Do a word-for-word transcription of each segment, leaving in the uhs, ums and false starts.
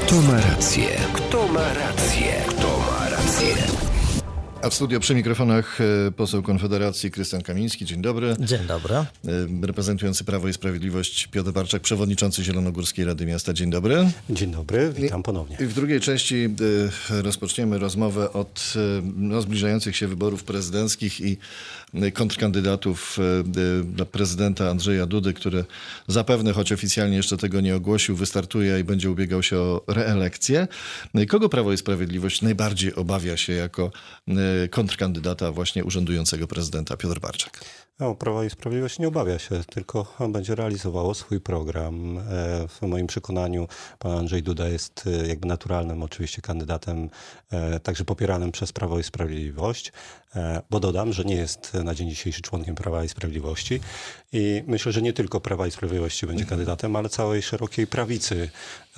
Kto ma rację? Kto ma rację? Kto ma rację? A w studio przy mikrofonach poseł Konfederacji Krystian Kamiński. Dzień dobry. Dzień dobry. Reprezentujący Prawo i Sprawiedliwość Piotr Barczak, przewodniczący Zielonogórskiej Rady Miasta. Dzień dobry. Dzień dobry, witam ponownie. I w drugiej części rozpoczniemy rozmowę od no, zbliżających się wyborów prezydenckich i kontrkandydatów dla prezydenta Andrzeja Dudy, który zapewne, choć oficjalnie jeszcze tego nie ogłosił, wystartuje i będzie ubiegał się o reelekcję. Kogo Prawo i Sprawiedliwość najbardziej obawia się jako kontrkandydata właśnie urzędującego prezydenta? Piotr Barczak. No, Prawo i Sprawiedliwość nie obawia się, tylko będzie realizowało swój program. W moim przekonaniu pan Andrzej Duda jest jakby naturalnym oczywiście kandydatem, także popieranym przez Prawo i Sprawiedliwość, bo dodam, że nie jest na dzień dzisiejszy członkiem Prawa i Sprawiedliwości i myślę, że nie tylko Prawa i Sprawiedliwości będzie kandydatem, ale całej szerokiej prawicy.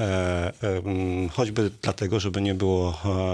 Choćby dlatego, żeby nie było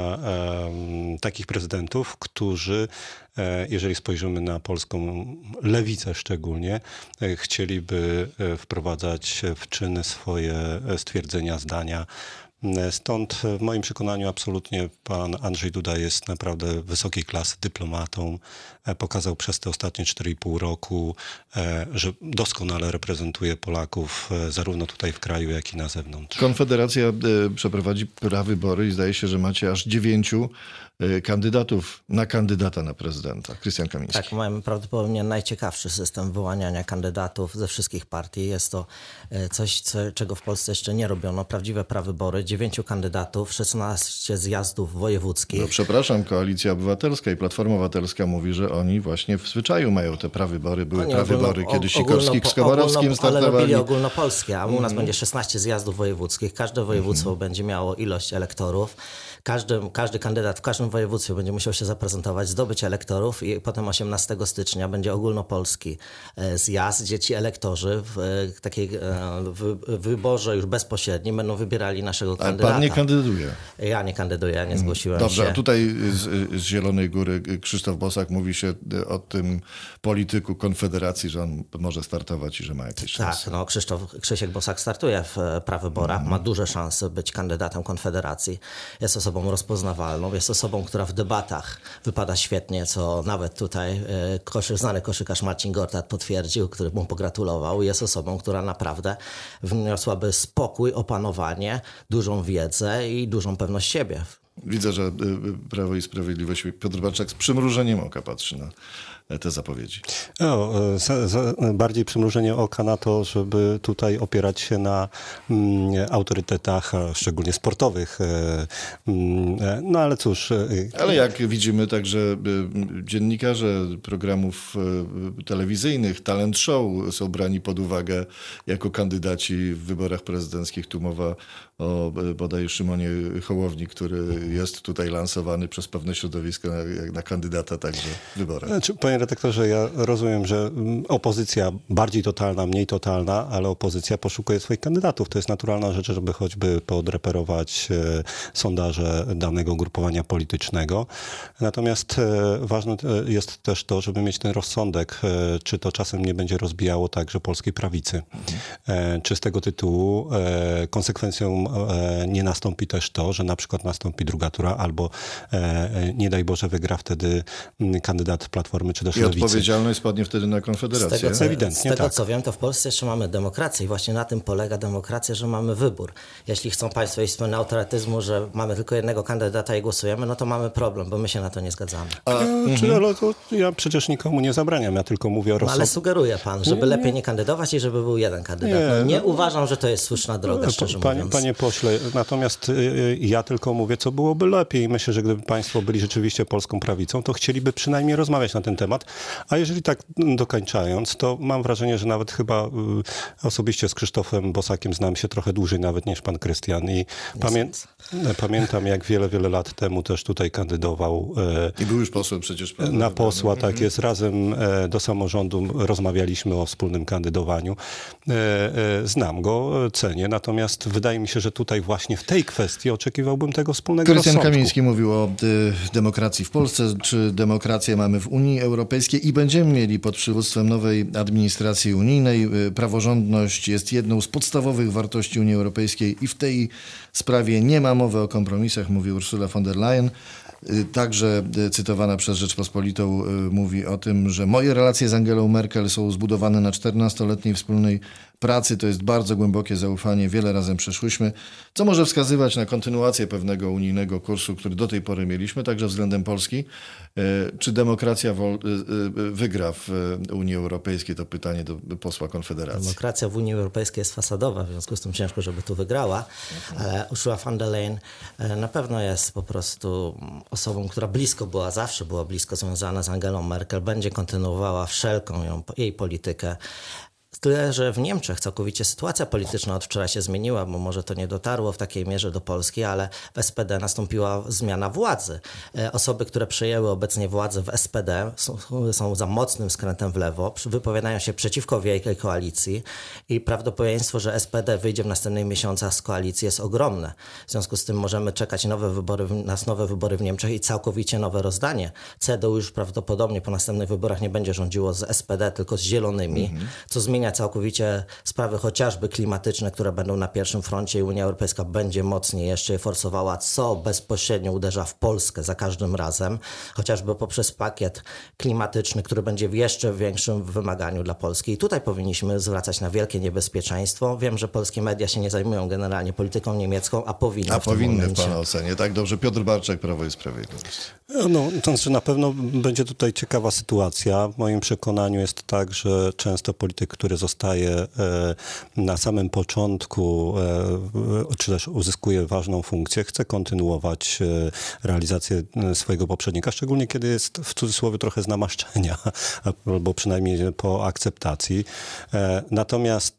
takich prezydentów, którzy, jeżeli spojrzymy na polską lewicę szczególnie, chcieliby wprowadzać w czyny swoje stwierdzenia, zdania. Stąd w moim przekonaniu absolutnie pan Andrzej Duda jest naprawdę wysokiej klasy dyplomatą. Pokazał przez te ostatnie cztery i pół roku, że doskonale reprezentuje Polaków zarówno tutaj w kraju, jak i na zewnątrz. Konfederacja przeprowadzi prawybory i zdaje się, że macie aż dziewięciu kandydatów na kandydata na prezydenta. Krystian Kamiński. Tak, mamy prawdopodobnie najciekawszy system wyłaniania kandydatów ze wszystkich partii. Jest to coś, co, czego w Polsce jeszcze nie robiono. Prawdziwe prawybory. Dziewięciu kandydatów, szesnaście zjazdów wojewódzkich. No przepraszam, Koalicja Obywatelska i Platforma Obywatelska mówi, że oni właśnie w zwyczaju mają te prawybory. Były prawybory, ogólno, kiedy Sikorski z Komorowskim startowali. Ale robili ogólnopolskie, a u nas mm. będzie szesnaście zjazdów wojewódzkich. Każde województwo mm. będzie miało ilość elektorów. Każdy, każdy kandydat w każdym województwie będzie musiał się zaprezentować, zdobyć elektorów i potem osiemnastego stycznia będzie ogólnopolski zjazd, gdzie ci elektorzy w takiej w wyborze już bezpośrednim będą wybierali naszego kandydata. Ale pan nie kandyduje. Ja nie kandyduję, ja nie zgłosiłem Dobrze, się. Dobrze, a tutaj z, z Zielonej Góry Krzysztof Bosak mówi się o tym polityku Konfederacji, że on może startować i że ma jakieś szanse. Tak, no Krzysztof, Krzysiek Bosak startuje w prawyborach, mm. ma duże szanse być kandydatem Konfederacji. Jest osobą rozpoznawalną, jest osobą, która w debatach wypada świetnie, co nawet tutaj koszy, znany koszykarz Marcin Gortat potwierdził, który mu pogratulował. Jest osobą, która naprawdę wniosłaby spokój, opanowanie, dużą wiedzę i dużą pewność siebie. Widzę, że Prawo i Sprawiedliwość, Piotr Barczak z przymrużeniem oka patrzy na te zapowiedzi. No, za, za bardziej przymrużenie oka na to, żeby tutaj opierać się na mm, autorytetach, szczególnie sportowych. Mm, no ale cóż. Ale jak widzimy także dziennikarze programów telewizyjnych, talent show są brani pod uwagę jako kandydaci w wyborach prezydenckich. Tu mowa o bodaj Szymonie Hołowni, który jest tutaj lansowany przez pewne środowisko na, na kandydata także w wyborach. Znaczy, panie redaktorze, ja rozumiem, że opozycja bardziej totalna, mniej totalna, ale opozycja poszukuje swoich kandydatów. To jest naturalna rzecz, żeby choćby podreperować e, sondaże danego ugrupowania politycznego. Natomiast e, ważne jest też to, żeby mieć ten rozsądek, e, czy to czasem nie będzie rozbijało także polskiej prawicy. E, czy z tego tytułu e, konsekwencją e, nie nastąpi też to, że na przykład nastąpi druga tura albo e, nie daj Boże wygra wtedy kandydat Platformy czy też I Lewicy. odpowiedzialność spadnie wtedy na Konfederację. Z tego, co, Ewidentnie, z tego tak. co wiem, to w Polsce jeszcze mamy demokrację i właśnie na tym polega demokracja, że mamy wybór. Jeśli chcą państwo iść z pełnym autorytyzmu, że mamy tylko jednego kandydata i głosujemy, no to mamy problem, bo my się na to nie zgadzamy. A, mhm. czy, ale to ja przecież nikomu nie zabraniam, ja tylko mówię o rozsądku. No, ale sugeruje pan, żeby nie, nie. lepiej nie kandydować i żeby był jeden kandydat. Nie, no, nie no, uważam, że to jest słuszna droga, szczerze panie, mówiąc. Panie pośle, natomiast y, ja tylko mówię, co byłoby lepiej. Myślę, że gdyby państwo byli rzeczywiście polską prawicą, to chcieliby przynajmniej rozmawiać na ten temat. A jeżeli tak dokończając, to mam wrażenie, że nawet chyba y, osobiście z Krzysztofem Bosakiem znam się trochę dłużej nawet niż pan Krystian. I pamię pamiętam, jak wiele, wiele lat temu też tutaj kandydował. Y, I był już posłem przecież. Pan na posła, mhm. tak jest. Razem y, do samorządu rozmawialiśmy o wspólnym kandydowaniu. Y, y, znam go, cenię, natomiast wydaje mi się, że tutaj właśnie w tej kwestii oczekiwałbym tego wspólnego Krystian rozsądku. Kamiński mówił o y, demokracji w Polsce. Czy demokrację mamy w Unii Europejskiej? Europejskiej i będziemy mieli pod przywództwem nowej administracji unijnej. Praworządność jest jedną z podstawowych wartości Unii Europejskiej i w tej sprawie nie ma mowy o kompromisach, mówi Ursula von der Leyen. Także cytowana przez Rzeczpospolitą mówi o tym, że moje relacje z Angelą Merkel są zbudowane na czternastoletniej wspólnej pracy. To jest bardzo głębokie zaufanie, wiele razem przeszłyśmy, co może wskazywać na kontynuację pewnego unijnego kursu, który do tej pory mieliśmy, także względem Polski. Czy demokracja wygra w Unii Europejskiej? To pytanie do posła Konfederacji. Demokracja w Unii Europejskiej jest fasadowa, w związku z tym ciężko, żeby tu wygrała, ale Ursula von der Leyen na pewno jest po prostu osobą, która blisko była, zawsze była blisko związana z Angelą Merkel, będzie kontynuowała wszelką ją, jej politykę. Tyle, że w Niemczech całkowicie sytuacja polityczna od wczoraj się zmieniła, bo może to nie dotarło w takiej mierze do Polski, ale w S P D nastąpiła zmiana władzy. Osoby, które przejęły obecnie władzę w S P D są, są za mocnym skrętem w lewo, wypowiadają się przeciwko wielkiej koalicji i prawdopodobieństwo, że S P D wyjdzie w następnych miesiącach z koalicji jest ogromne. W związku z tym możemy czekać nowe wybory, nas nowe wybory w Niemczech i całkowicie nowe rozdanie. C D U już prawdopodobnie po następnych wyborach nie będzie rządziło z S P D, tylko z Zielonymi, mhm. co zmienia całkowicie sprawy chociażby klimatyczne, które będą na pierwszym froncie i Unia Europejska będzie mocniej jeszcze je forsowała, co bezpośrednio uderza w Polskę za każdym razem, chociażby poprzez pakiet klimatyczny, który będzie w jeszcze większym wymaganiu dla Polski. I tutaj powinniśmy zwracać na wielkie niebezpieczeństwo. Wiem, że polskie media się nie zajmują generalnie polityką niemiecką, a powinny A w tym powinny momencie. w Pana ocenie. Tak, dobrze. Piotr Barczak, Prawo i Sprawiedliwość. No, to znaczy na pewno będzie tutaj ciekawa sytuacja. W moim przekonaniu jest tak, że często polityk, który zostaje na samym początku, czy też uzyskuje ważną funkcję, chce kontynuować realizację swojego poprzednika, szczególnie kiedy jest w cudzysłowie trochę z namaszczenia, albo przynajmniej po akceptacji. Natomiast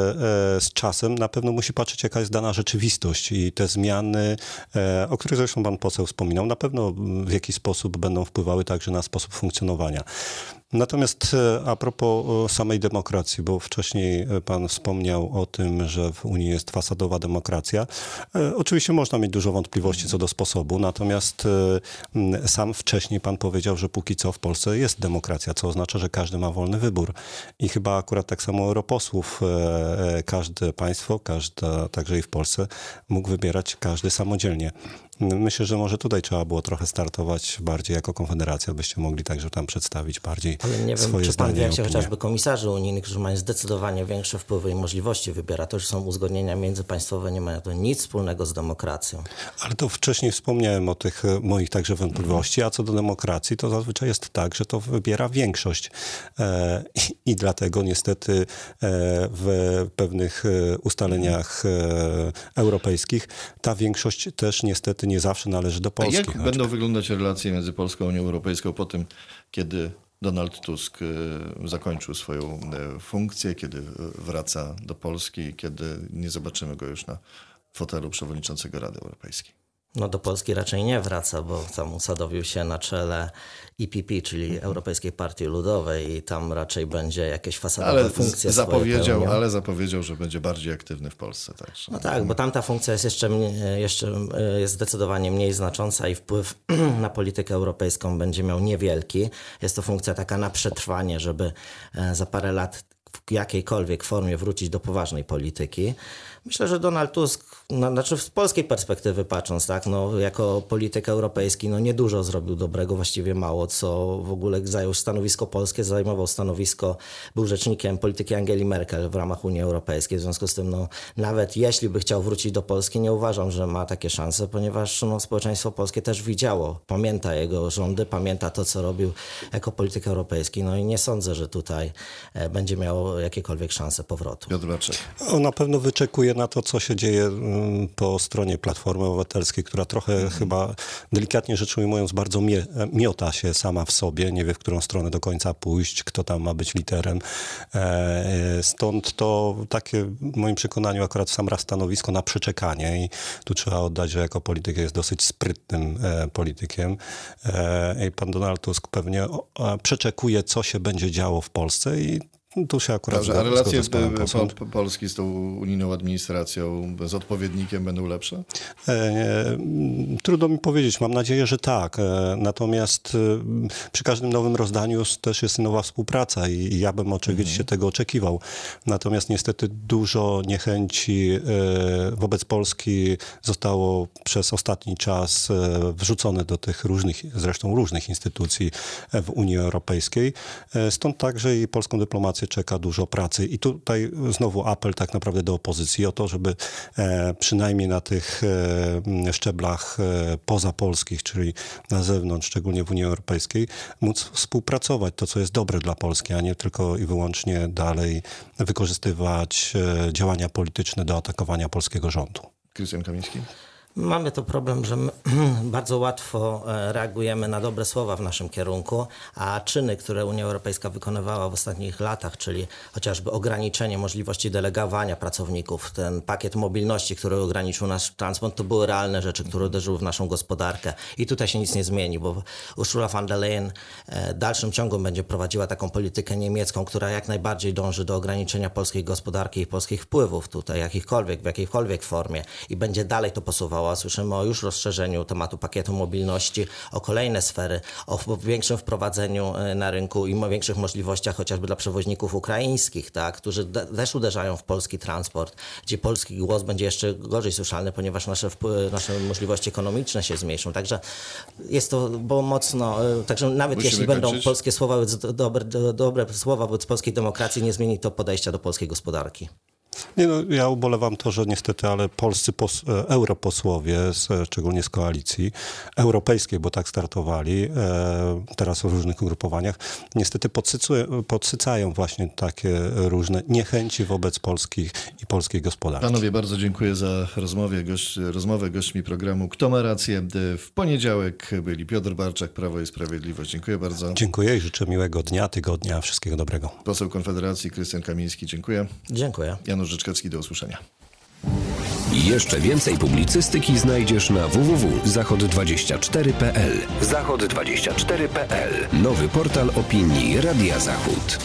z czasem na pewno musi patrzeć, jaka jest dana rzeczywistość i te zmiany, o których zresztą pan poseł wspominał, na pewno w jaki sposób będą wpływały także na sposób funkcjonowania. Natomiast a propos samej demokracji, bo wcześniej pan wspomniał o tym, że w Unii jest fasadowa demokracja. Oczywiście można mieć dużo wątpliwości co do sposobu, natomiast sam wcześniej pan powiedział, że póki co w Polsce jest demokracja, co oznacza, że każdy ma wolny wybór. I chyba akurat tak samo europosłów każde państwo, każda, także i w Polsce, mógł wybierać każdy samodzielnie. Myślę, że może tutaj trzeba było trochę startować bardziej jako Konfederacja, byście mogli także tam przedstawić bardziej Ale nie wiem, swoje czy pan wie, jak się opinie. chociażby komisarzy unijnych, którzy mają zdecydowanie większe wpływy i możliwości wybiera. To już są uzgodnienia międzypaństwowe, nie mają to nic wspólnego z demokracją. Ale to wcześniej wspomniałem o tych moich także wątpliwości, a co do demokracji, to zazwyczaj jest tak, że to wybiera większość. E, i, I dlatego niestety e, w pewnych ustaleniach e, europejskich ta większość też niestety nie zawsze należy do Polski. A jak choćby. będą wyglądać relacje między Polską a Unią Europejską po tym, kiedy Donald Tusk zakończył swoją funkcję, kiedy wraca do Polski, kiedy nie zobaczymy go już na fotelu przewodniczącego Rady Europejskiej? No do Polski raczej nie wraca, bo tam usadowił się na czele E P P, czyli Europejskiej Partii Ludowej i tam raczej będzie jakieś fasadowe Ale funkcje zapowiedział, ale zapowiedział, że będzie bardziej aktywny w Polsce. Także. No tak, bo tamta funkcja jest jeszcze, jeszcze jest zdecydowanie mniej znacząca i wpływ na politykę europejską będzie miał niewielki. Jest to funkcja taka na przetrwanie, żeby za parę lat w jakiejkolwiek formie wrócić do poważnej polityki. Myślę, że Donald Tusk, no, znaczy z polskiej perspektywy patrząc, tak, no, jako polityk europejski, no niedużo zrobił dobrego, właściwie mało, co w ogóle zajął stanowisko polskie, zajmował stanowisko, był rzecznikiem polityki Angeli Merkel w ramach Unii Europejskiej, w związku z tym, no, nawet jeśli by chciał wrócić do Polski, nie uważam, że ma takie szanse, ponieważ no, społeczeństwo polskie też widziało, pamięta jego rządy, pamięta to, co robił jako polityk europejski, no i nie sądzę, że tutaj e, będzie miał jakiekolwiek szanse powrotu. Piotr Barczak. On na pewno wyczekuje na to, co się dzieje po stronie Platformy Obywatelskiej, która trochę mm. chyba, delikatnie rzecz ujmując, bardzo mie, miota się sama w sobie, nie wie, w którą stronę do końca pójść, kto tam ma być liderem. Stąd to takie, w moim przekonaniu, akurat w sam raz stanowisko na przeczekanie i tu trzeba oddać, że jako polityk jest dosyć sprytnym politykiem. I pan Donald Tusk pewnie przeczekuje, co się będzie działo w Polsce i Tu się akurat Dobrze, a relacje z panem posłem. po, po Polski z tą unijną administracją, z odpowiednikiem będą lepsze? E, trudno mi powiedzieć, mam nadzieję, że tak. E, natomiast e, przy każdym nowym rozdaniu też jest nowa współpraca i, i ja bym oczywiście mhm. tego oczekiwał. Natomiast niestety dużo niechęci e, wobec Polski zostało przez ostatni czas e, wrzucone do tych różnych, zresztą różnych instytucji w Unii Europejskiej. E, stąd także i polską dyplomację czeka dużo pracy. I tutaj znowu apel tak naprawdę do opozycji o to, żeby e, przynajmniej na tych e, szczeblach e, pozapolskich, czyli na zewnątrz, szczególnie w Unii Europejskiej, móc współpracować, to co jest dobre dla Polski, a nie tylko i wyłącznie dalej wykorzystywać e, działania polityczne do atakowania polskiego rządu. Krystian Kamiński. Mamy tu problem, że my bardzo łatwo reagujemy na dobre słowa w naszym kierunku, a czyny, które Unia Europejska wykonywała w ostatnich latach, czyli chociażby ograniczenie możliwości delegowania pracowników, ten pakiet mobilności, który ograniczył nasz transport, to były realne rzeczy, które uderzyły w naszą gospodarkę. I tutaj się nic nie zmieni, bo Ursula von der Leyen w dalszym ciągu będzie prowadziła taką politykę niemiecką, która jak najbardziej dąży do ograniczenia polskiej gospodarki i polskich wpływów tutaj, jakichkolwiek, w jakiejkolwiek formie i będzie dalej to posuwała. Słyszymy o już rozszerzeniu tematu pakietu mobilności, o kolejne sfery, o większym wprowadzeniu na rynku i o większych możliwościach chociażby dla przewoźników ukraińskich, tak, którzy de- też uderzają w polski transport, gdzie polski głos będzie jeszcze gorzej słyszalny, ponieważ nasze, wpływy, nasze możliwości ekonomiczne się zmniejszą. Także jest to bo mocno, także nawet Musimy jeśli kończyć. będą polskie słowa, dobre, dobre słowa wobec polskiej demokracji, nie zmieni to podejścia do polskiej gospodarki. Nie no, ja ubolewam to, że niestety, ale polscy pos, europosłowie, z, szczególnie z koalicji europejskiej, bo tak startowali, e, teraz w różnych ugrupowaniach, niestety podsycują, podsycają właśnie takie różne niechęci wobec polskich i polskiej gospodarki. Panowie, bardzo dziękuję za rozmowę. Gość, rozmowę. Gośćmi programu Kto ma rację? W poniedziałek byli Piotr Barczak, Prawo i Sprawiedliwość. Dziękuję bardzo. Dziękuję i życzę miłego dnia, tygodnia, wszystkiego dobrego. Poseł Konfederacji Krystian Kamiński, dziękuję. Dziękuję. Janusz Rzeczkowski, do usłyszenia. Jeszcze więcej publicystyki znajdziesz na w w w kropka zachod dwadzieścia cztery kropka p l. zachod dwadzieścia cztery kropka p l. Nowy portal opinii Radia Zachód.